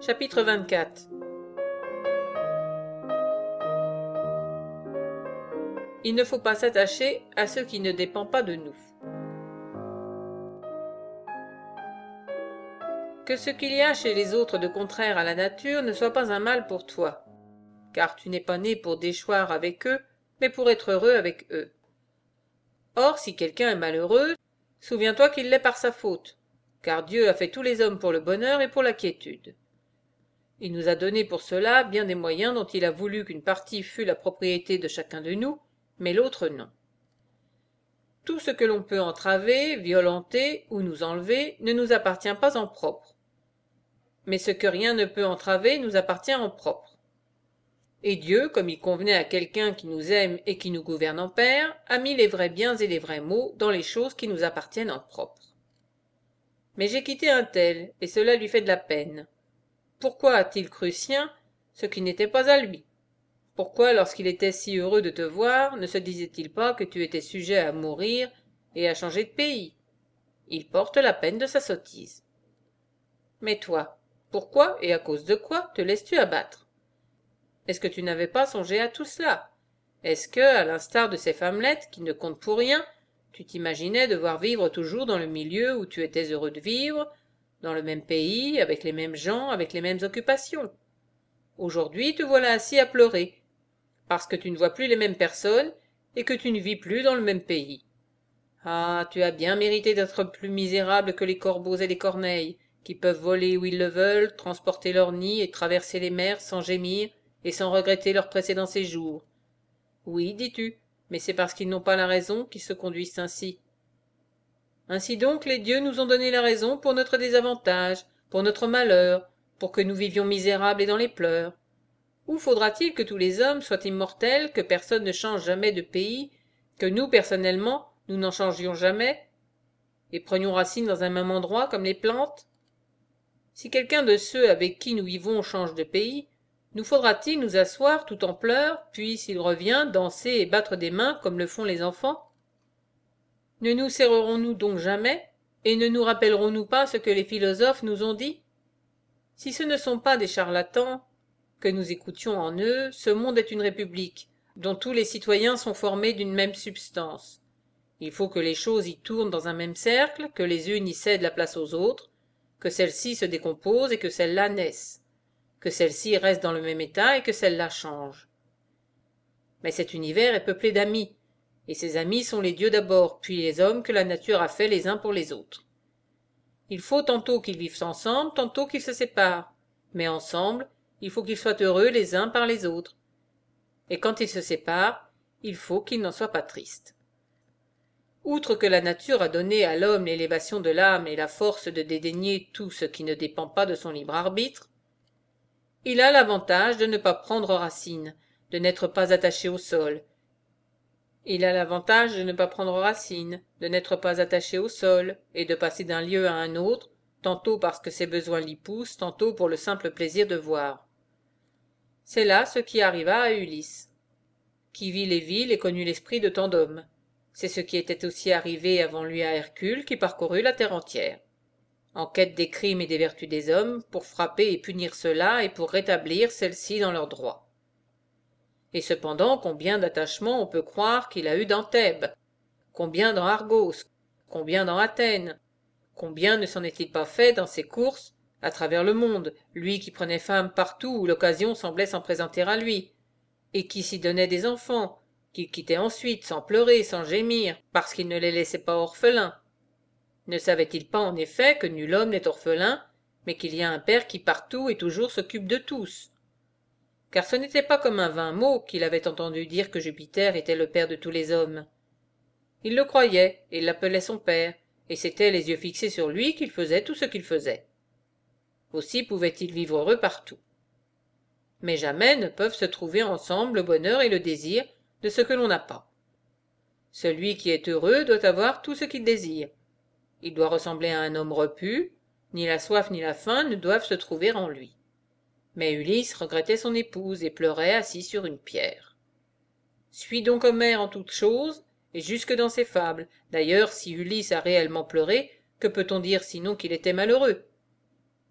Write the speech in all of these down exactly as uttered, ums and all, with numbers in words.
Chapitre vingt-quatre. Il ne faut pas s'attacher à ce qui ne dépend pas de nous. Que ce qu'il y a chez les autres de contraire à la nature ne soit pas un mal pour toi, car tu n'es pas né pour déchoir avec eux, mais pour être heureux avec eux. Or, si quelqu'un est malheureux, souviens-toi qu'il l'est par sa faute, car Dieu a fait tous les hommes pour le bonheur et pour la quiétude. Il nous a donné pour cela bien des moyens dont il a voulu qu'une partie fût la propriété de chacun de nous, mais l'autre non. Tout ce que l'on peut entraver, violenter ou nous enlever ne nous appartient pas en propre. Mais ce que rien ne peut entraver nous appartient en propre. Et Dieu, comme il convenait à quelqu'un qui nous aime et qui nous gouverne en père, a mis les vrais biens et les vrais maux dans les choses qui nous appartiennent en propre. Mais j'ai quitté un tel, et cela lui fait de la peine. Pourquoi a-t-il cru sien ce qui n'était pas à lui? Pourquoi, lorsqu'il était si heureux de te voir, ne se disait-il pas que tu étais sujet à mourir et à changer de pays? Il porte la peine de sa sottise. Mais toi, pourquoi et à cause de quoi te laisses-tu abattre? Est-ce que tu n'avais pas songé à tout cela? Est-ce que, à l'instar de ces femmelettes qui ne comptent pour rien, tu t'imaginais devoir vivre toujours dans le milieu où tu étais heureux de vivre, dans le même pays, avec les mêmes gens, avec les mêmes occupations? Aujourd'hui te voilà assis à pleurer, parce que tu ne vois plus les mêmes personnes et que tu ne vis plus dans le même pays. Ah, tu as bien mérité d'être plus misérable que les corbeaux et les corneilles, qui peuvent voler où ils le veulent, transporter leur nid et traverser les mers sans gémir et sans regretter leur précédent séjour. Oui, dis-tu, mais c'est parce qu'ils n'ont pas la raison qu'ils se conduisent ainsi. Ainsi donc les dieux nous ont donné la raison pour notre désavantage, pour notre malheur, pour que nous vivions misérables et dans les pleurs. Ou faudra-t-il que tous les hommes soient immortels, que personne ne change jamais de pays, que nous, personnellement, nous n'en changions jamais, et prenions racine dans un même endroit comme les plantes? Si quelqu'un de ceux avec qui nous vivons change de pays, nous faudra-t-il nous asseoir tout en pleurs, puis, s'il revient, danser et battre des mains comme le font les enfants? Ne nous serrerons-nous donc jamais, et ne nous rappellerons-nous pas ce que les philosophes nous ont dit? Si ce ne sont pas des charlatans, que nous écoutions en eux, ce monde est une république, dont tous les citoyens sont formés d'une même substance. Il faut que les choses y tournent dans un même cercle, que les unes y cèdent la place aux autres, que celles-ci se décomposent et que celles-là naissent, que celles-ci restent dans le même état et que celles-là changent. Mais cet univers est peuplé d'amis, et ces amis sont les dieux d'abord, puis les hommes que la nature a faits les uns pour les autres. Il faut tantôt qu'ils vivent ensemble, tantôt qu'ils se séparent, mais ensemble, il faut qu'ils soient heureux les uns par les autres. Et quand ils se séparent, il faut qu'ils n'en soient pas tristes. Outre que la nature a donné à l'homme l'élévation de l'âme et la force de dédaigner tout ce qui ne dépend pas de son libre arbitre, il a l'avantage de ne pas prendre racine, de n'être pas attaché au sol. Il a l'avantage de ne pas prendre racine, de n'être pas attaché au sol, et de passer d'un lieu à un autre, tantôt parce que ses besoins l'y poussent, tantôt pour le simple plaisir de voir. C'est là ce qui arriva à Ulysse. Qui vit les villes et connut l'esprit de tant d'hommes. C'est ce qui était aussi arrivé avant lui à Hercule, qui parcourut la terre entière, en quête des crimes et des vertus des hommes, pour frapper et punir ceux-là et pour rétablir celles-ci dans leurs droits. Et cependant, combien d'attachements on peut croire qu'il a eu dans Thèbes, combien dans Argos, combien dans Athènes, combien ne s'en est-il pas fait dans ses courses à travers le monde, lui qui prenait femme partout où l'occasion semblait s'en présenter à lui, et qui s'y donnait des enfants, qu'il quittait ensuite sans pleurer, sans gémir, parce qu'il ne les laissait pas orphelins. Ne savait-il pas en effet que nul homme n'est orphelin, mais qu'il y a un père qui partout et toujours s'occupe de tous? Car ce n'était pas comme un vain mot qu'il avait entendu dire que Jupiter était le père de tous les hommes. Il le croyait, et l'appelait son père, et c'était les yeux fixés sur lui qu'il faisait tout ce qu'il faisait. Aussi pouvait-il vivre heureux partout. Mais jamais ne peuvent se trouver ensemble le bonheur et le désir de ce que l'on n'a pas. Celui qui est heureux doit avoir tout ce qu'il désire. Il doit ressembler à un homme repu, ni la soif ni la faim ne doivent se trouver en lui. Mais Ulysse regrettait son épouse et pleurait assis sur une pierre. Suis donc Homère en toutes choses, et jusque dans ses fables. D'ailleurs, si Ulysse a réellement pleuré, que peut-on dire sinon qu'il était malheureux?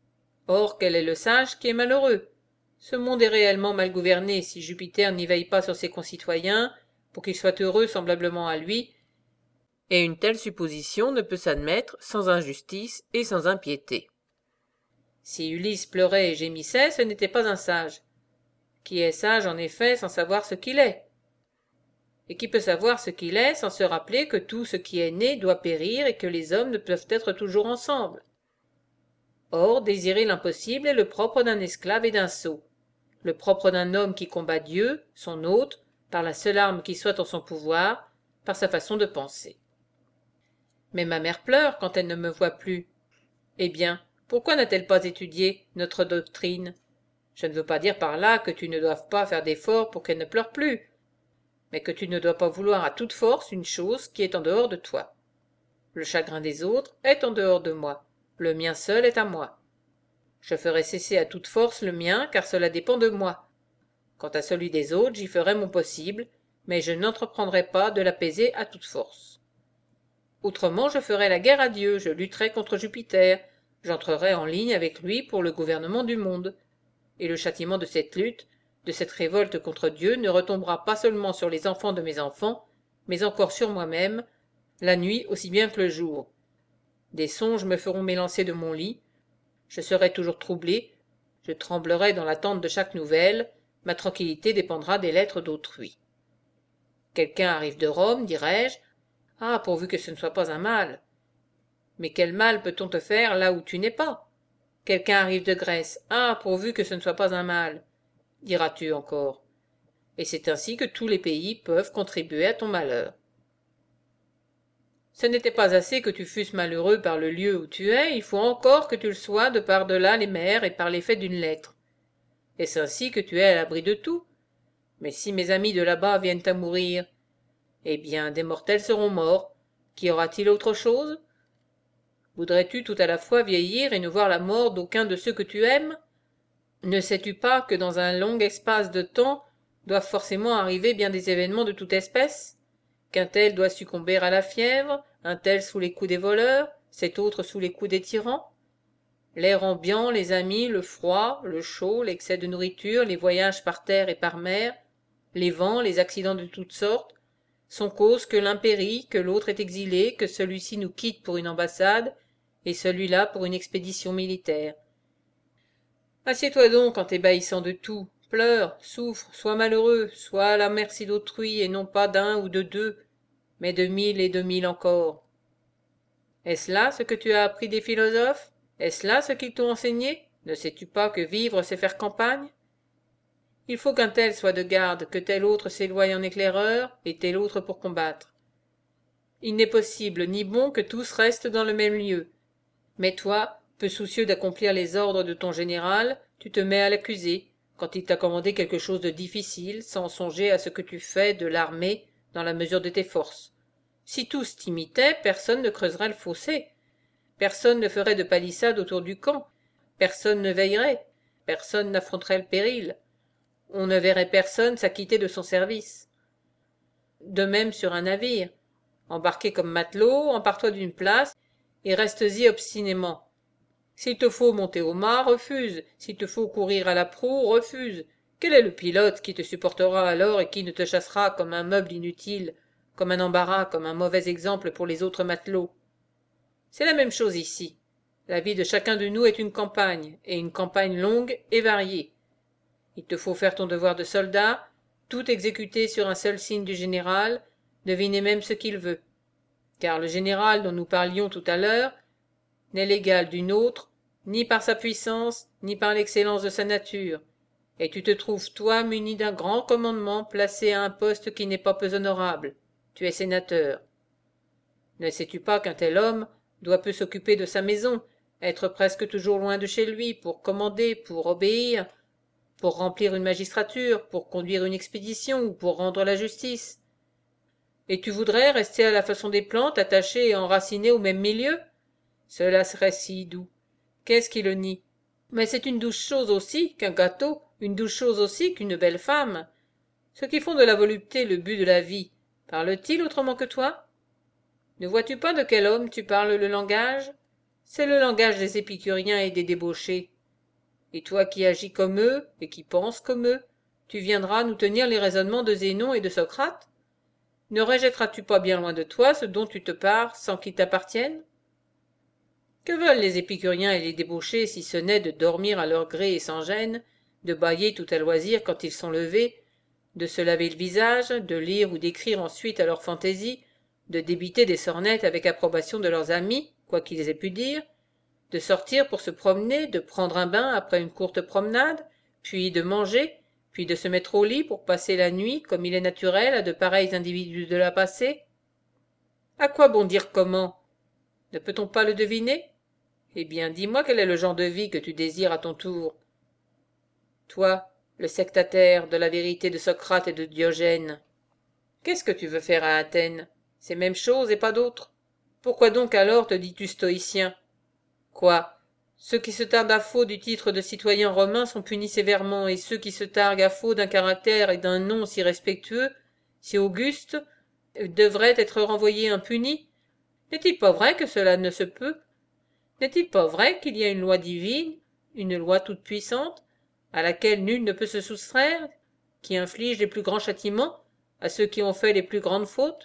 Or, quel est le sage qui est malheureux? Ce monde est réellement mal gouverné si Jupiter n'y veille pas sur ses concitoyens, pour qu'ils soient heureux semblablement à lui, et une telle supposition ne peut s'admettre sans injustice et sans impiété. Si Ulysse pleurait et gémissait, ce n'était pas un sage. Qui est sage en effet sans savoir ce qu'il est? Et qui peut savoir ce qu'il est sans se rappeler que tout ce qui est né doit périr et que les hommes ne peuvent être toujours ensemble? Or, désirer l'impossible est le propre d'un esclave et d'un sot, le propre d'un homme qui combat Dieu, son hôte, par la seule arme qui soit en son pouvoir, par sa façon de penser. Mais ma mère pleure quand elle ne me voit plus. Eh bien, pourquoi n'a-t-elle pas étudié notre doctrine? Je ne veux pas dire par là que tu ne doives pas faire d'efforts pour qu'elle ne pleure plus, mais que tu ne dois pas vouloir à toute force une chose qui est en dehors de toi. Le chagrin des autres est en dehors de moi, le mien seul est à moi. Je ferai cesser à toute force le mien, car cela dépend de moi. Quant à celui des autres, j'y ferai mon possible, mais je n'entreprendrai pas de l'apaiser à toute force. Autrement, je ferai la guerre à Dieu, je lutterai contre Jupiter, j'entrerai en ligne avec lui pour le gouvernement du monde. Et le châtiment de cette lutte, de cette révolte contre Dieu, ne retombera pas seulement sur les enfants de mes enfants, mais encore sur moi-même, la nuit aussi bien que le jour. Des songes me feront m'élancer de mon lit, je serai toujours troublé, je tremblerai dans l'attente de chaque nouvelle, ma tranquillité dépendra des lettres d'autrui. Quelqu'un arrive de Rome, dirai-je, ah, pourvu que ce ne soit pas un mal. Mais quel mal peut-on te faire là où tu n'es pas? Quelqu'un arrive de Grèce, ah, pourvu que ce ne soit pas un mal, diras-tu encore. Et c'est ainsi que tous les pays peuvent contribuer à ton malheur. Ce n'était pas assez que tu fusses malheureux par le lieu où tu es, il faut encore que tu le sois de par-delà les mers et par l'effet d'une lettre. Est-ce ainsi que tu es à l'abri de tout? Mais si mes amis de là-bas viennent à mourir, eh bien, des mortels seront morts. Qu'y aura-t-il autre chose? Voudrais-tu tout à la fois vieillir et ne voir la mort d'aucun de ceux que tu aimes? Ne sais-tu pas que dans un long espace de temps doivent forcément arriver bien des événements de toute espèce? Qu'un tel doit succomber à la fièvre, un tel sous les coups des voleurs, cet autre sous les coups des tyrans? L'air ambiant, les amis, le froid, le chaud, l'excès de nourriture, les voyages par terre et par mer, les vents, les accidents de toutes sortes, sont cause que l'un périt, que l'autre est exilé, que celui-ci nous quitte pour une ambassade, et celui-là pour une expédition militaire. Assieds-toi donc en t'ébahissant de tout, pleure, souffre, sois malheureux, sois à la merci d'autrui, et non pas d'un ou de deux, mais de mille et de mille encore. Est-ce là ce que tu as appris des philosophes? Est-ce là ce qu'ils t'ont enseigné? Ne sais-tu pas que vivre c'est faire campagne? Il faut qu'un tel soit de garde, que tel autre s'éloigne en éclaireur, et tel autre pour combattre. Il n'est possible ni bon que tous restent dans le même lieu. Mais toi, peu soucieux d'accomplir les ordres de ton général, tu te mets à l'accuser, quand il t'a commandé quelque chose de difficile, sans songer à ce que tu fais de l'armée dans la mesure de tes forces. Si tous t'imitaient, personne ne creuserait le fossé. Personne ne ferait de palissade autour du camp. Personne ne veillerait. Personne n'affronterait le péril. On ne verrait personne s'acquitter de son service. De même sur un navire. Embarqué comme matelot, empare-toi d'une place et restes-y obstinément. S'il te faut monter au mât, refuse. S'il te faut courir à la proue, refuse. Quel est le pilote qui te supportera alors et qui ne te chassera comme un meuble inutile, comme un embarras, comme un mauvais exemple pour les autres matelots? C'est la même chose ici. La vie de chacun de nous est une campagne, et une campagne longue et variée. Il te faut faire ton devoir de soldat, tout exécuter sur un seul signe du général, deviner même ce qu'il veut. Car le général dont nous parlions tout à l'heure n'est l'égal d'une autre, ni par sa puissance, ni par l'excellence de sa nature, et tu te trouves, toi, muni d'un grand commandement, placé à un poste qui n'est pas peu honorable. Tu es sénateur. Ne sais-tu pas qu'un tel homme doit peu s'occuper de sa maison, être presque toujours loin de chez lui, pour commander, pour obéir, pour remplir une magistrature, pour conduire une expédition ou pour rendre la justice? Et tu voudrais rester à la façon des plantes, attaché et enraciné au même milieu? Cela serait si doux. Qu'est-ce qui le nie? Mais c'est une douce chose aussi qu'un gâteau, une douce chose aussi qu'une belle femme. Ceux qui font de la volupté le but de la vie, parlent-ils autrement que toi? Ne vois-tu pas de quel homme tu parles le langage? C'est le langage des épicuriens et des débauchés. Et toi qui agis comme eux, et qui penses comme eux, tu viendras nous tenir les raisonnements de Zénon et de Socrate? Ne rejetteras-tu pas bien loin de toi ce dont tu te pares sans qu'il t'appartienne? Que veulent les épicuriens et les débauchés si ce n'est de dormir à leur gré et sans gêne, de bâiller tout à loisir quand ils sont levés, de se laver le visage, de lire ou d'écrire ensuite à leur fantaisie, de débiter des sornettes avec approbation de leurs amis, quoi qu'ils aient pu dire, de sortir pour se promener, de prendre un bain après une courte promenade, puis de manger, puis de se mettre au lit pour passer la nuit, comme il est naturel à de pareils individus de la passer? À quoi bon dire comment? Ne peut-on pas le deviner? Eh bien, dis-moi quel est le genre de vie que tu désires à ton tour. Toi, le sectataire de la vérité de Socrate et de Diogène. Qu'est-ce que tu veux faire à Athènes? Ces mêmes choses et pas d'autres. Pourquoi donc alors te dis-tu stoïcien? Quoi? Ceux qui se targuent à faux du titre de citoyen romain sont punis sévèrement, et ceux qui se targuent à faux d'un caractère et d'un nom si respectueux, si augustes, devraient être renvoyés impunis? N'est-il pas vrai que cela ne se peut? N'est-il pas vrai qu'il y a une loi divine, une loi toute-puissante, à laquelle nul ne peut se soustraire, qui inflige les plus grands châtiments à ceux qui ont fait les plus grandes fautes?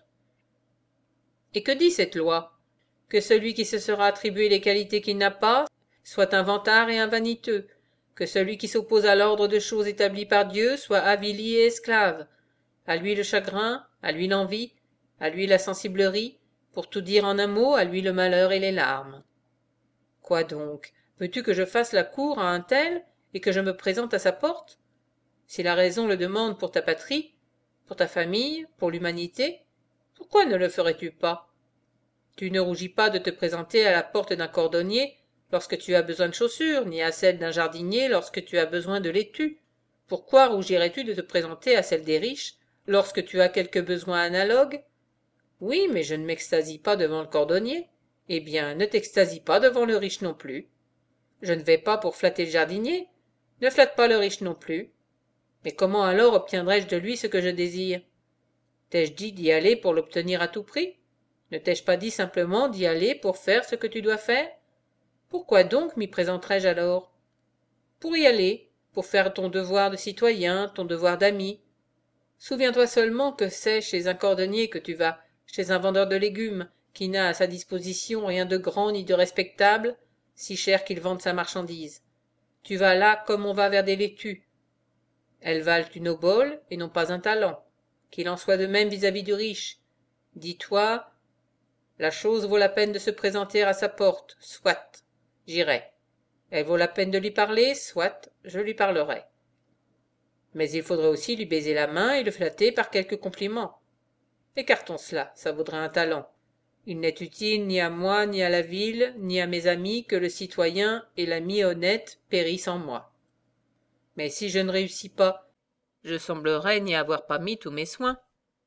Et que dit cette loi? Que celui qui se sera attribué les qualités qu'il n'a pas soit un vantard et un vaniteux, que celui qui s'oppose à l'ordre de choses établi par Dieu soit avili et esclave. À lui le chagrin, à lui l'envie, à lui la sensiblerie, pour tout dire en un mot, à lui le malheur et les larmes. Quoi donc? Veux-tu que je fasse la cour à un tel, et que je me présente à sa porte? Si la raison le demande pour ta patrie, pour ta famille, pour l'humanité, pourquoi ne le ferais-tu pas? Tu ne rougis pas de te présenter à la porte d'un cordonnier lorsque tu as besoin de chaussures, ni à celle d'un jardinier lorsque tu as besoin de laitue. Pourquoi rougirais-tu de te présenter à celle des riches lorsque tu as quelque besoin analogue? Oui, mais je ne m'extasie pas devant le cordonnier. Eh bien, ne t'extasie pas devant le riche non plus. Je ne vais pas pour flatter le jardinier. Ne flatte pas le riche non plus. Mais comment alors obtiendrai-je de lui ce que je désire? T'ai-je dit d'y aller pour l'obtenir à tout prix? Ne t'ai-je pas dit simplement d'y aller pour faire ce que tu dois faire? Pourquoi donc m'y présenterais-je alors? Pour y aller, pour faire ton devoir de citoyen, ton devoir d'ami. Souviens-toi seulement que c'est chez un cordonnier que tu vas, chez un vendeur de légumes, qui n'a à sa disposition rien de grand ni de respectable, si cher qu'il vende sa marchandise. Tu vas là comme on va vers des laitues. Elles valent une obole et non pas un talent. Qu'il en soit de même vis-à-vis du riche. Dis-toi, la chose vaut la peine de se présenter à sa porte, soit, j'irai. Elle vaut la peine de lui parler, soit, je lui parlerai. Mais il faudrait aussi lui baiser la main et le flatter par quelques compliments. Écartons cela, ça vaudrait un talent. Il n'est utile ni à moi, ni à la ville, ni à mes amis que le citoyen et l'ami honnête périssent en moi. Mais si je ne réussis pas, je semblerai n'y avoir pas mis tous mes soins.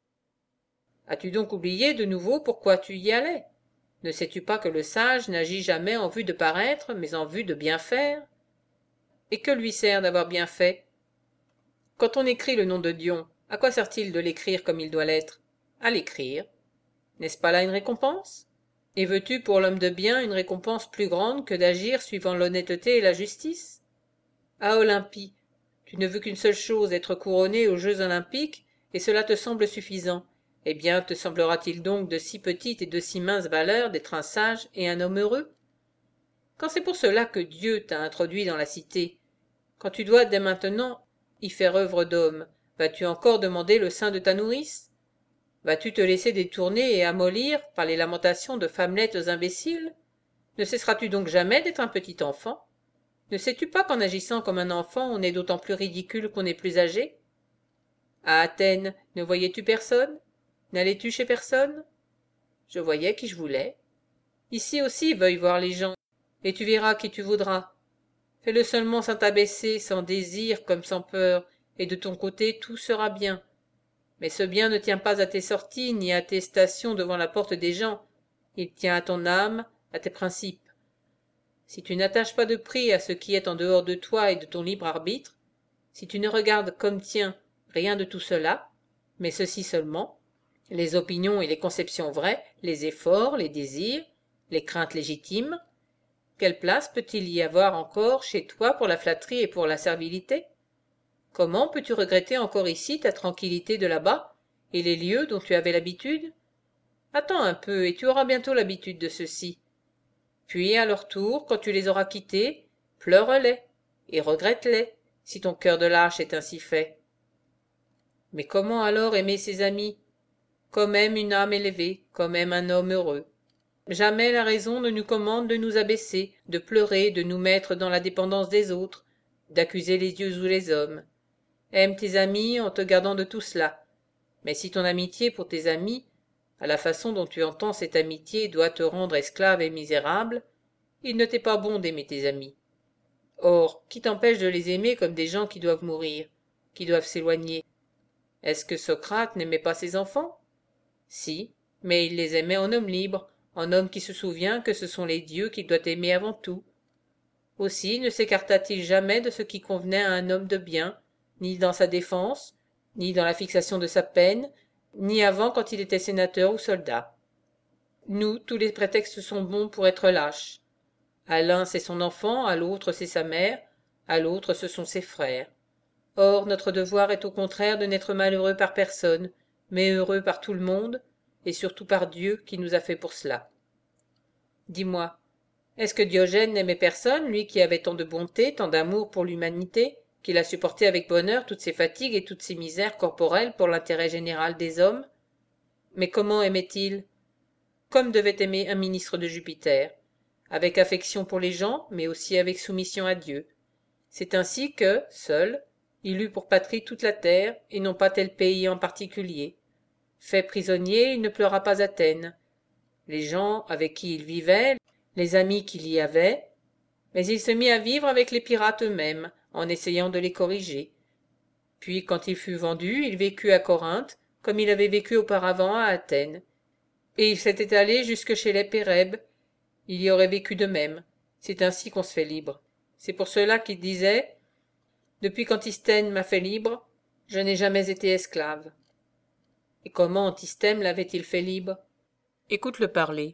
As-tu donc oublié de nouveau pourquoi tu y allais? Ne sais-tu pas que le sage n'agit jamais en vue de paraître, mais en vue de bien faire? Et que lui sert d'avoir bien fait? Quand on écrit le nom de Dion, à quoi sert-il de l'écrire comme il doit l'être? À l'écrire. N'est-ce pas là une récompense? Et veux-tu pour l'homme de bien une récompense plus grande que d'agir suivant l'honnêteté et la justice? À Olympie, tu ne veux qu'une seule chose, être couronné aux Jeux olympiques, et cela te semble suffisant. Eh bien, te semblera-t-il donc de si petite et de si mince valeur d'être un sage et un homme heureux? Quand c'est pour cela que Dieu t'a introduit dans la cité, quand tu dois dès maintenant y faire œuvre d'homme, vas-tu encore demander le sein de ta nourrice? Vas-tu te laisser détourner et amollir par les lamentations de femmelettes imbéciles? Ne cesseras-tu donc jamais d'être un petit enfant? Ne sais-tu pas qu'en agissant comme un enfant on est d'autant plus ridicule qu'on est plus âgé? À Athènes, ne voyais-tu personne? N'allais-tu chez personne? Je voyais qui je voulais. Ici aussi veuille voir les gens, et tu verras qui tu voudras. Fais-le seulement sans t'abaisser, sans désir comme sans peur, et de ton côté tout sera bien. Mais ce bien ne tient pas à tes sorties, ni à tes stations devant la porte des gens. Il tient à ton âme, à tes principes. Si tu n'attaches pas de prix à ce qui est en dehors de toi et de ton libre arbitre, si tu ne regardes comme tien rien de tout cela, mais ceci seulement, les opinions et les conceptions vraies, les efforts, les désirs, les craintes légitimes, quelle place peut-il y avoir encore chez toi pour la flatterie et pour la servilité? Comment peux-tu regretter encore ici ta tranquillité de là-bas, et les lieux dont tu avais l'habitude? Attends un peu, et tu auras bientôt l'habitude de ceux-ci. Puis, à leur tour, quand tu les auras quittés, pleure-les, et regrette-les, si ton cœur de lâche est ainsi fait. Mais comment alors aimer ses amis? Comme aime une âme élevée, comme aime un homme heureux. Jamais la raison ne nous commande de nous abaisser, de pleurer, de nous mettre dans la dépendance des autres, d'accuser les dieux ou les hommes. Aime tes amis en te gardant de tout cela. Mais si ton amitié pour tes amis, à la façon dont tu entends cette amitié, doit te rendre esclave et misérable, il ne t'est pas bon d'aimer tes amis. Or, qui t'empêche de les aimer comme des gens qui doivent mourir, qui doivent s'éloigner? Est-ce que Socrate n'aimait pas ses enfants? Si, mais il les aimait en homme libre, en homme qui se souvient que ce sont les dieux qu'il doit aimer avant tout. Aussi ne s'écarta-t-il jamais de ce qui convenait à un homme de bien, ni dans sa défense, ni dans la fixation de sa peine, ni avant quand il était sénateur ou soldat. Nous, tous les prétextes sont bons pour être lâches. À l'un c'est son enfant, à l'autre c'est sa mère, à l'autre ce sont ses frères. Or notre devoir est au contraire de n'être malheureux par personne, mais heureux par tout le monde, et surtout par Dieu qui nous a fait pour cela. Dis-moi, est-ce que Diogène n'aimait personne, lui qui avait tant de bonté, tant d'amour pour l'humanité, qu'il a supporté avec bonheur toutes ses fatigues et toutes ses misères corporelles pour l'intérêt général des hommes? Mais comment aimait-il? Comme devait aimer un ministre de Jupiter, avec affection pour les gens, mais aussi avec soumission à Dieu. C'est ainsi que, seul, il eut pour patrie toute la terre, et non pas tel pays en particulier. Fait prisonnier, il ne pleura pas Athènes. Les gens avec qui il vivait, les amis qu'il y avait, mais il se mit à vivre avec les pirates eux-mêmes, en essayant de les corriger. Puis, quand il fut vendu, il vécut à Corinthe, comme il avait vécu auparavant à Athènes. Et il s'était allé jusque chez les Pérèbes, il y aurait vécu de même. C'est ainsi qu'on se fait libre. C'est pour cela qu'il disait « Depuis qu'Antisthène m'a fait libre, je n'ai jamais été esclave. » Et comment Antisthène l'avait-il fait libre? Écoute-le parler.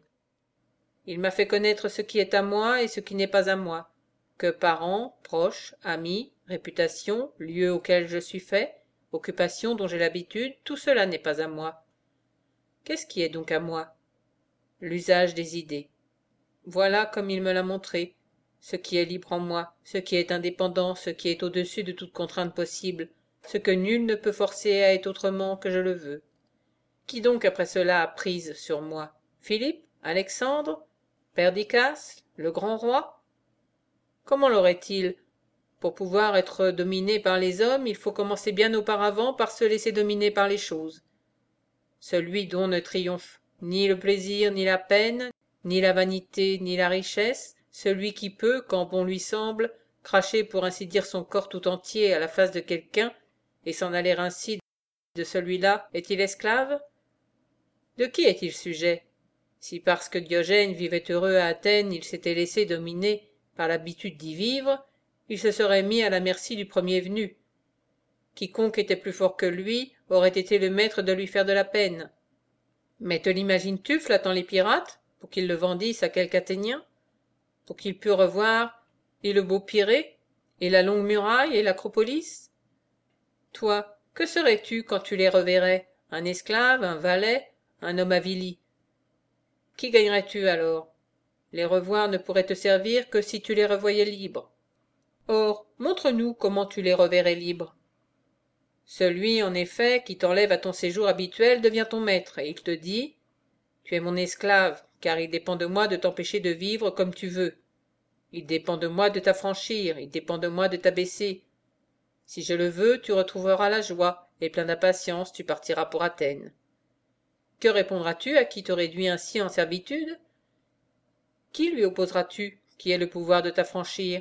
Il m'a fait connaître ce qui est à moi et ce qui n'est pas à moi, que parents, proches, amis, réputation, lieu auquel je suis fait, occupation dont j'ai l'habitude, tout cela n'est pas à moi. Qu'est-ce qui est donc à moi? L'usage des idées. Voilà comme il me l'a montré, ce qui est libre en moi, ce qui est indépendant, ce qui est au-dessus de toute contrainte possible, ce que nul ne peut forcer à être autrement que je le veux. Qui donc après cela a prise sur moi? Philippe? Alexandre? Perdiccas? Le grand roi? Comment l'aurait-il? Pour pouvoir être dominé par les hommes, il faut commencer bien auparavant par se laisser dominer par les choses. Celui dont ne triomphe ni le plaisir, ni la peine, ni la vanité, ni la richesse, celui qui peut, quand bon lui semble, cracher pour ainsi dire son corps tout entier à la face de quelqu'un, et s'en aller ainsi de celui-là, est-il esclave? De qui est-il sujet? Si parce que Diogène vivait heureux à Athènes, il s'était laissé dominer par l'habitude d'y vivre, il se serait mis à la merci du premier venu. Quiconque était plus fort que lui aurait été le maître de lui faire de la peine. Mais te l'imagines-tu flattant les pirates, pour qu'ils le vendissent à quelque Athénien, pour qu'ils pût revoir et le beau Pirée, et la longue muraille, et l'Acropolis? Toi, que serais-tu quand tu les reverrais? Un esclave, un valet, un homme avili? Qui gagnerais-tu alors? Les revoir ne pourrait te servir que si tu les revoyais libres. Or, montre-nous comment tu les reverrais libres. Celui, en effet, qui t'enlève à ton séjour habituel devient ton maître, et il te dit « Tu es mon esclave, car il dépend de moi de t'empêcher de vivre comme tu veux. Il dépend de moi de t'affranchir, il dépend de moi de t'abaisser. Si je le veux, tu retrouveras la joie, et plein d'impatience, tu partiras pour Athènes. Que répondras-tu à qui te réduit ainsi en servitude? Qui lui opposeras-tu, qui ait le pouvoir de t'affranchir?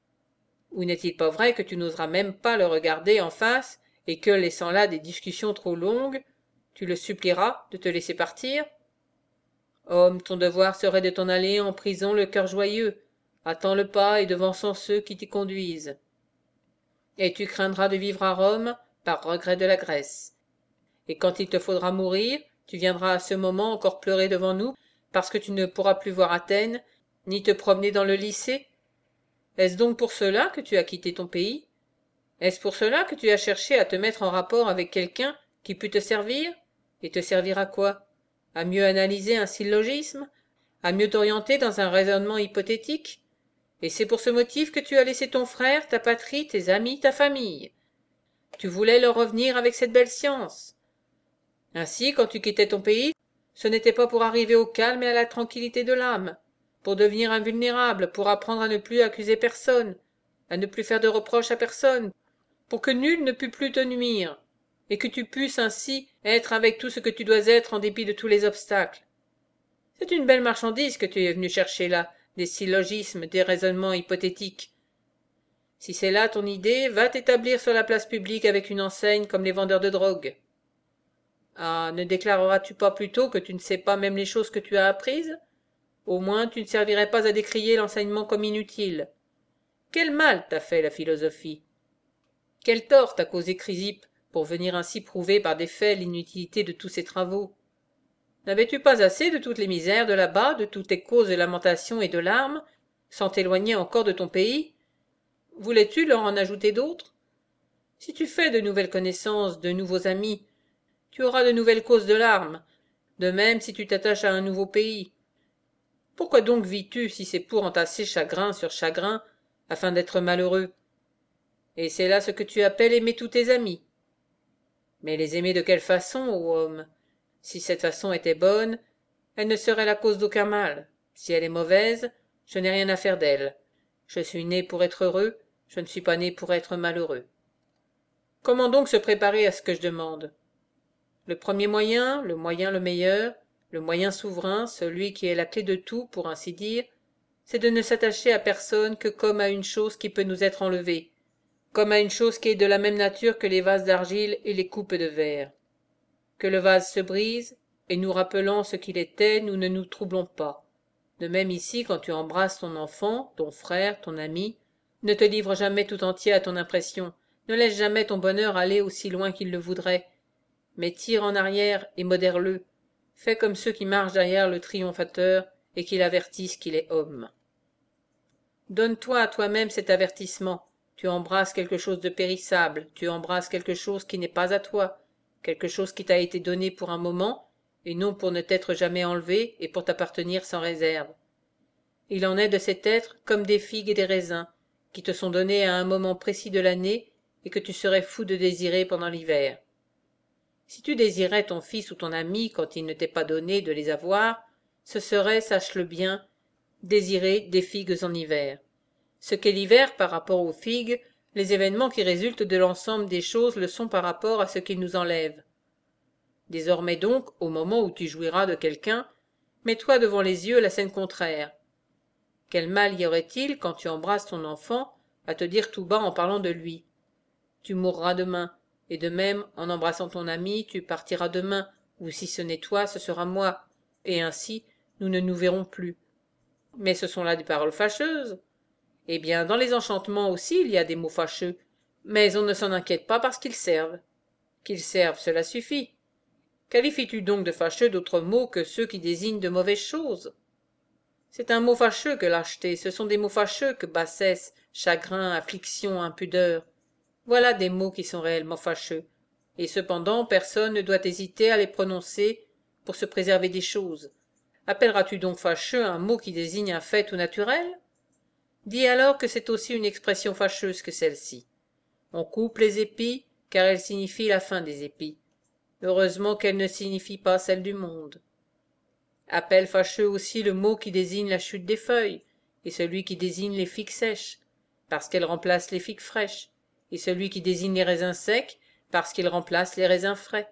Ou n'est-il pas vrai que tu n'oseras même pas le regarder en face, et que, laissant là des discussions trop longues, tu le supplieras de te laisser partir? Homme, ton devoir serait de t'en aller en prison le cœur joyeux. Attends le pas et devançant ceux qui t'y conduisent. Et tu craindras de vivre à Rome par regret de la Grèce. Et quand il te faudra mourir, tu viendras à ce moment encore pleurer devant nous, parce que tu ne pourras plus voir Athènes, ni te promener dans le lycée? Est-ce donc pour cela que tu as quitté ton pays? Est-ce pour cela que tu as cherché à te mettre en rapport avec quelqu'un qui pût te servir? Et te servir à quoi? À mieux analyser un syllogisme? À mieux t'orienter dans un raisonnement hypothétique? Et c'est pour ce motif que tu as laissé ton frère, ta patrie, tes amis, ta famille. Tu voulais leur revenir avec cette belle science. Ainsi, quand tu quittais ton pays, ce n'était pas pour arriver au calme et à la tranquillité de l'âme, pour devenir invulnérable, pour apprendre à ne plus accuser personne, à ne plus faire de reproches à personne, pour que nul ne pût plus te nuire, et que tu pusses ainsi être avec tout ce que tu dois être en dépit de tous les obstacles. C'est une belle marchandise que tu es venu chercher là, des syllogismes, des raisonnements hypothétiques. Si c'est là ton idée, va t'établir sur la place publique avec une enseigne comme les vendeurs de drogue. Ah, ne déclareras-tu pas plutôt que tu ne sais pas même les choses que tu as apprises? Au moins tu ne servirais pas à décrier l'enseignement comme inutile. Quel mal t'a fait la philosophie? Quel tort t'a causé Chrysippe pour venir ainsi prouver par des faits l'inutilité de tous ses travaux? N'avais-tu pas assez de toutes les misères de là-bas, de toutes tes causes de lamentation et de larmes, sans t'éloigner encore de ton pays? Voulais-tu leur en ajouter d'autres? Si tu fais de nouvelles connaissances, de nouveaux amis, tu auras de nouvelles causes de larmes, de même si tu t'attaches à un nouveau pays. Pourquoi donc vis-tu si c'est pour entasser chagrin sur chagrin, afin d'être malheureux? Et c'est là ce que tu appelles aimer tous tes amis. Mais les aimer de quelle façon, ô homme? Si cette façon était bonne, elle ne serait la cause d'aucun mal. Si elle est mauvaise, je n'ai rien à faire d'elle. Je suis né pour être heureux, je ne suis pas né pour être malheureux. Comment donc se préparer à ce que je demande? Le premier moyen, le moyen le meilleur, le moyen souverain, celui qui est la clé de tout, pour ainsi dire, c'est de ne s'attacher à personne que comme à une chose qui peut nous être enlevée, comme à une chose qui est de la même nature que les vases d'argile et les coupes de verre. Que le vase se brise, et nous rappelant ce qu'il était, nous ne nous troublons pas. De même ici, quand tu embrasses ton enfant, ton frère, ton ami, ne te livre jamais tout entier à ton impression, ne laisse jamais ton bonheur aller aussi loin qu'il le voudrait, mais tire en arrière et modère-le, fais comme ceux qui marchent derrière le triomphateur et qui l'avertissent qu'il est homme. Donne-toi à toi-même cet avertissement, tu embrasses quelque chose de périssable, tu embrasses quelque chose qui n'est pas à toi, quelque chose qui t'a été donné pour un moment, et non pour ne t'être jamais enlevé et pour t'appartenir sans réserve. Il en est de cet être comme des figues et des raisins, qui te sont donnés à un moment précis de l'année et que tu serais fou de désirer pendant l'hiver. Si tu désirais ton fils ou ton ami quand il ne t'est pas donné de les avoir, ce serait, sache-le bien, désirer des figues en hiver. Ce qu'est l'hiver par rapport aux figues, les événements qui résultent de l'ensemble des choses le sont par rapport à ce qu'ils nous enlèvent. Désormais donc, au moment où tu jouiras de quelqu'un, mets-toi devant les yeux la scène contraire. Quel mal y aurait-il, quand tu embrasses ton enfant, à te dire tout bas en parlant de lui? Tu mourras demain, et de même, en embrassant ton ami, tu partiras demain, ou si ce n'est toi, ce sera moi, et ainsi, nous ne nous verrons plus. Mais ce sont là des paroles fâcheuses. Eh bien, dans les enchantements aussi, il y a des mots fâcheux, mais on ne s'en inquiète pas parce qu'ils servent. Qu'ils servent, cela suffit. Qualifies-tu donc de fâcheux d'autres mots que ceux qui désignent de mauvaises choses? C'est un mot fâcheux que lâcheté, ce sont des mots fâcheux que bassesse, chagrin, affliction, impudeur. Voilà des mots qui sont réellement fâcheux, et cependant personne ne doit hésiter à les prononcer pour se préserver des choses. Appelleras-tu donc fâcheux un mot qui désigne un fait tout naturel? Dis alors que c'est aussi une expression fâcheuse que celle-ci. On coupe les épis, car elle signifie la fin des épis. Heureusement qu'elle ne signifie pas celle du monde. Appelle fâcheux aussi le mot qui désigne la chute des feuilles, et celui qui désigne les figues sèches, parce qu'elles remplacent les figues fraîches, et celui qui désigne les raisins secs, parce qu'ils remplacent les raisins frais.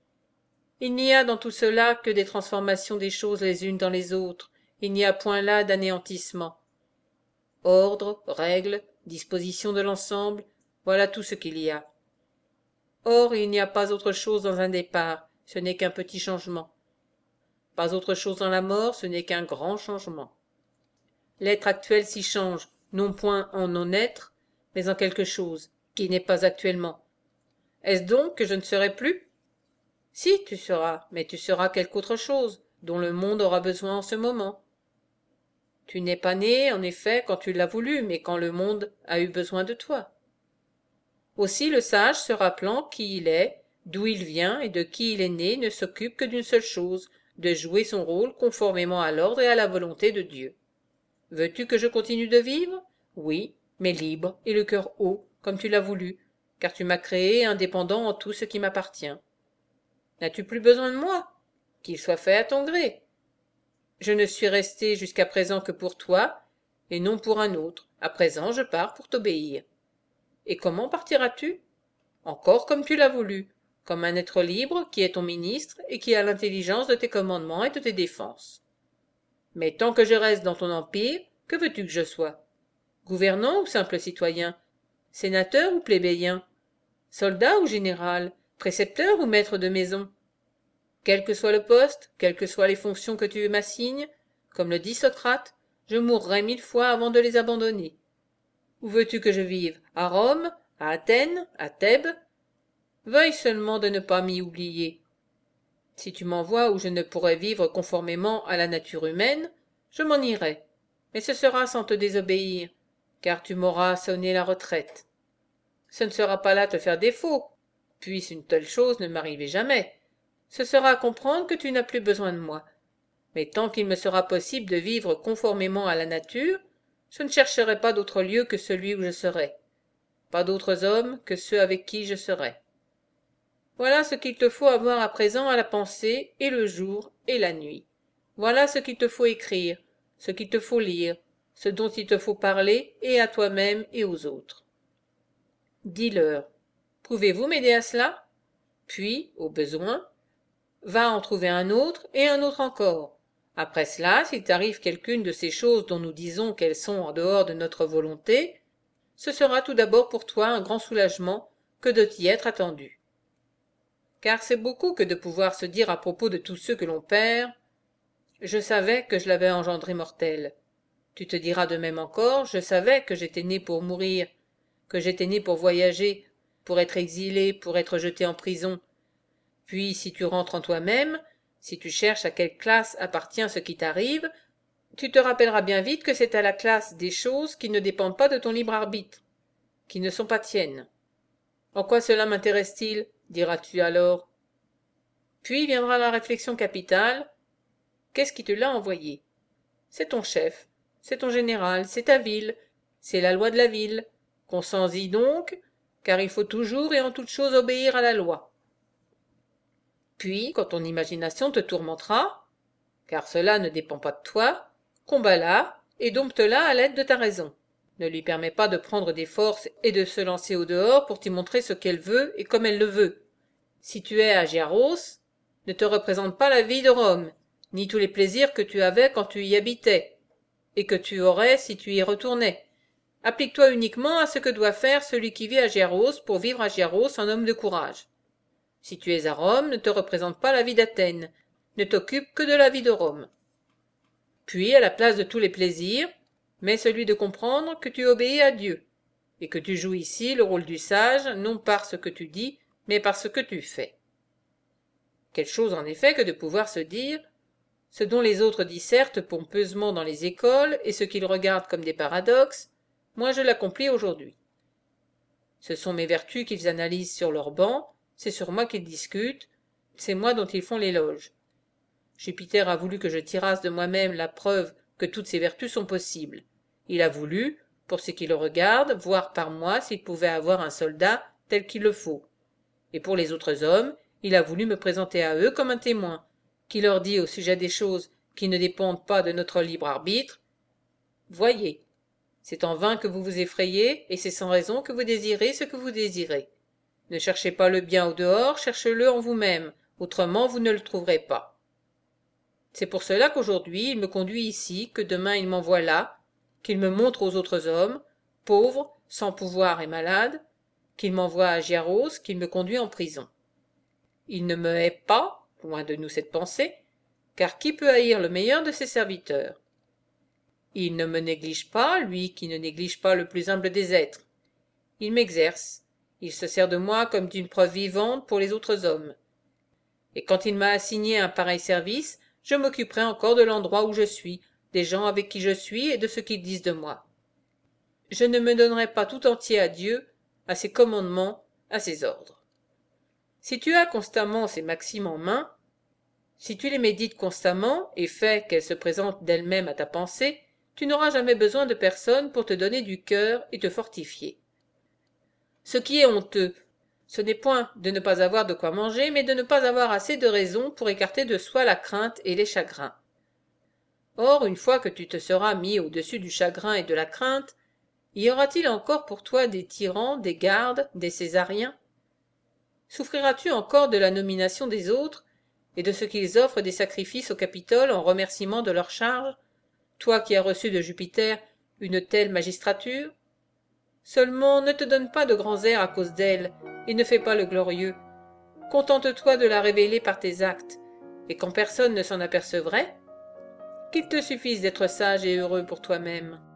Il n'y a dans tout cela que des transformations des choses les unes dans les autres, il n'y a point là d'anéantissement. Ordre, règle, disposition de l'ensemble, voilà tout ce qu'il y a. Or, il n'y a pas autre chose dans un départ, ce n'est qu'un petit changement. Pas autre chose dans la mort, ce n'est qu'un grand changement. L'être actuel s'y change, non point en non-être, mais en quelque chose, qui n'est pas actuellement. Est-ce donc que je ne serai plus? Si, tu seras, mais tu seras quelque autre chose, dont le monde aura besoin en ce moment. Tu n'es pas né, en effet, quand tu l'as voulu, mais quand le monde a eu besoin de toi. Aussi le sage, se rappelant qui il est, d'où il vient et de qui il est né, ne s'occupe que d'une seule chose, de jouer son rôle conformément à l'ordre et à la volonté de Dieu. Veux-tu que je continue de vivre? Oui, mais libre et le cœur haut, comme tu l'as voulu, car tu m'as créé indépendant en tout ce qui m'appartient. N'as-tu plus besoin de moi? Qu'il soit fait à ton gré. Je ne suis resté jusqu'à présent que pour toi, et non pour un autre. À présent, je pars pour t'obéir. Et comment partiras-tu? Encore comme tu l'as voulu, comme un être libre qui est ton ministre et qui a l'intelligence de tes commandements et de tes défenses. Mais tant que je reste dans ton empire, que veux-tu que je sois? Gouvernant ou simple citoyen? Sénateur ou plébéien? Soldat ou général? Précepteur ou maître de maison? Quel que soit le poste, quelles que soient les fonctions que tu m'assignes, comme le dit Socrate, je mourrai mille fois avant de les abandonner. Où veux-tu que je vive? À Rome? À Athènes? À Thèbes? Veuille seulement de ne pas m'y oublier. Si tu m'envoies où je ne pourrai vivre conformément à la nature humaine, je m'en irai, mais ce sera sans te désobéir, car tu m'auras sonné la retraite. Ce ne sera pas là te faire défaut, puisse une telle chose ne m'arriver jamais. Ce sera comprendre que tu n'as plus besoin de moi. Mais tant qu'il me sera possible de vivre conformément à la nature, je ne chercherai pas d'autre lieu que celui où je serai, pas d'autres hommes que ceux avec qui je serai. Voilà ce qu'il te faut avoir à présent à la pensée, et le jour et la nuit. Voilà ce qu'il te faut écrire, ce qu'il te faut lire, ce dont il te faut parler, et à toi-même et aux autres. Dis-leur, pouvez-vous m'aider à cela? Puis, au besoin, va en trouver un autre, et un autre encore. Après cela, s'il t'arrive quelqu'une de ces choses dont nous disons qu'elles sont en dehors de notre volonté, ce sera tout d'abord pour toi un grand soulagement que de t'y être attendu. Car c'est beaucoup que de pouvoir se dire à propos de tous ceux que l'on perd, « Je savais que je l'avais engendré mortel ». Tu te diras de même encore, « Je savais que j'étais né pour mourir, que j'étais né pour voyager, pour être exilé, pour être jeté en prison. » Puis, si tu rentres en toi-même, si tu cherches à quelle classe appartient ce qui t'arrive, tu te rappelleras bien vite que c'est à la classe des choses qui ne dépendent pas de ton libre arbitre, qui ne sont pas tiennes. En quoi cela m'intéresse-t-il, diras-tu alors? Puis viendra la réflexion capitale. Qu'est-ce qui te l'a envoyé? C'est ton chef, c'est ton général, c'est ta ville, c'est la loi de la ville. Consens-y donc, car il faut toujours et en toute chose obéir à la loi. Puis, quand ton imagination te tourmentera, car cela ne dépend pas de toi, combat-la et dompte-la à l'aide de ta raison. Ne lui permets pas de prendre des forces et de se lancer au dehors pour t'y montrer ce qu'elle veut et comme elle le veut. Si tu es à Giaros, ne te représente pas la vie de Rome, ni tous les plaisirs que tu avais quand tu y habitais, et que tu aurais si tu y retournais. Applique-toi uniquement à ce que doit faire celui qui vit à Giaros pour vivre à Giaros un homme de courage. Si tu es à Rome, ne te représente pas la vie d'Athènes, ne t'occupe que de la vie de Rome. Puis, à la place de tous les plaisirs, mets celui de comprendre que tu obéis à Dieu, et que tu joues ici le rôle du sage, non par ce que tu dis, mais par ce que tu fais. Quelle chose en effet que de pouvoir se dire « Ce dont les autres dissertent pompeusement dans les écoles, et ce qu'ils regardent comme des paradoxes, moi je l'accomplis aujourd'hui. Ce sont mes vertus qu'ils analysent sur leur banc, c'est sur moi qu'ils discutent, c'est moi dont ils font l'éloge. Jupiter a voulu que je tirasse de moi-même la preuve que toutes ces vertus sont possibles. Il a voulu, pour ce qui le regarde, voir par moi s'il pouvait avoir un soldat tel qu'il le faut. Et pour les autres hommes, il a voulu me présenter à eux comme un témoin, qui leur dit au sujet des choses qui ne dépendent pas de notre libre arbitre, « Voyez, c'est en vain que vous vous effrayez, et c'est sans raison que vous désirez ce que vous désirez. Ne cherchez pas le bien au dehors, cherchez-le en vous-même, autrement vous ne le trouverez pas. C'est pour cela qu'aujourd'hui il me conduit ici, que demain il m'envoie là, qu'il me montre aux autres hommes, pauvres, sans pouvoir et malades, qu'il m'envoie à Giaros, qu'il me conduit en prison. Il ne me hait pas, loin de nous cette pensée, car qui peut haïr le meilleur de ses serviteurs? Il ne me néglige pas, lui qui ne néglige pas le plus humble des êtres. Il m'exerce, il se sert de moi comme d'une preuve vivante pour les autres hommes. Et quand il m'a assigné un pareil service, je m'occuperai encore de l'endroit où je suis, des gens avec qui je suis et de ce qu'ils disent de moi. Je ne me donnerai pas tout entier à Dieu, à ses commandements, à ses ordres. Si tu as constamment ces maximes en main, si tu les médites constamment et fais qu'elles se présentent d'elles-mêmes à ta pensée, tu n'auras jamais besoin de personne pour te donner du cœur et te fortifier. Ce qui est honteux, ce n'est point de ne pas avoir de quoi manger, mais de ne pas avoir assez de raison pour écarter de soi la crainte et les chagrins. Or, une fois que tu te seras mis au-dessus du chagrin et de la crainte, y aura-t-il encore pour toi des tyrans, des gardes, des césariens? Souffriras-tu encore de la nomination des autres, et de ce qu'ils offrent des sacrifices au Capitole en remerciement de leur charge, toi qui as reçu de Jupiter une telle magistrature? Seulement ne te donne pas de grands airs à cause d'elle, et ne fais pas le glorieux. Contente-toi de la révéler par tes actes, et quand personne ne s'en apercevrait, qu'il te suffise d'être sage et heureux pour toi-même.